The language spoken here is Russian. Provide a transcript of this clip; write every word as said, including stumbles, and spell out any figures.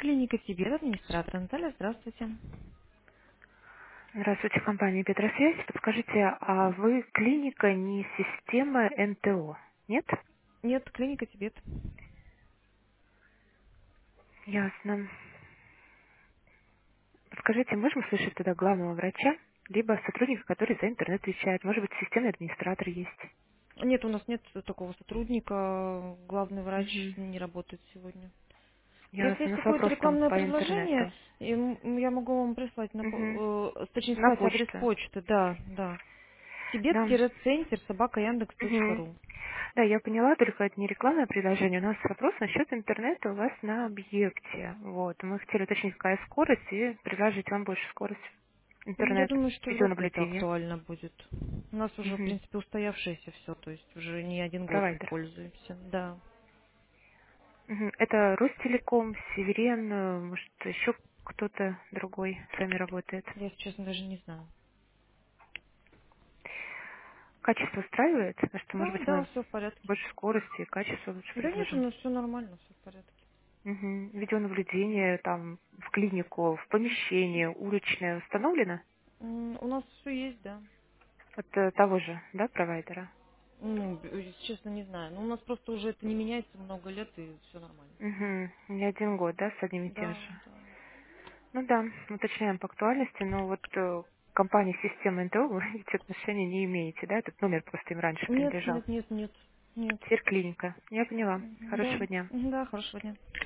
Клиника Тибет, администратор Наталья, здравствуйте. Здравствуйте, компания Петросвязь. Подскажите, а вы клиника не система эн тэ о, нет? Нет, клиника Тибет. Ясно. Подскажите, можем слышать тогда главного врача, либо сотрудника, который за интернет отвечает? Может быть, системный администратор есть? Нет, у нас нет такого сотрудника, главный врач Угу. не работает сегодня. Если Ясно. есть Ну, с какое-то вопросом рекламное по предложение, интернету. им- я могу вам прислать, на, Угу. по- э, точнее На сказать, адрес почту. почты, да, да. Да. Тибет-центр собака яндекс точка Угу. ру. Да, я поняла, только это не рекламное предложение. У нас вопрос насчет интернета у вас на объекте. Вот. Мы хотели уточнить, какая скорость, и предложить вам больше скорость. Я Интернет, думаю, что вряд ли это видеонаблюдение. актуально будет. У нас уже, в Угу. принципе, устоявшееся все, то есть уже не один год им Провайдер. пользуемся. Да. Мгм. Это Ростелеком, Северен, э, может, еще кто-то другой с вами работает. Я, если честно, даже не знаю. Качество устраивает? Потому что, может Да, быть, да, мы все в порядке. больше скорости и качества лучше Да нет, у предложим. нас все нормально, все в порядке. Мгм. Видеонаблюдение там в клинику, в помещение, уличное установлено? М, У нас все есть, да. От э, того же, да, провайдера? Ну, б- если честно, не знаю. Но у нас просто уже это не меняется много лет, и все нормально. Угу. Не один год, да, с одним и тем Да, же. да. Ну да, уточняем по актуальности, но вот э, компания системы эн тэ о вы эти отношения не имеете, да? Этот номер просто им раньше Нет, принадлежал. нет, нет, нет, нет. Теперь клиника. Я поняла. Мгм. Да, Хорошего дня. Мгм, да, хорошего дня.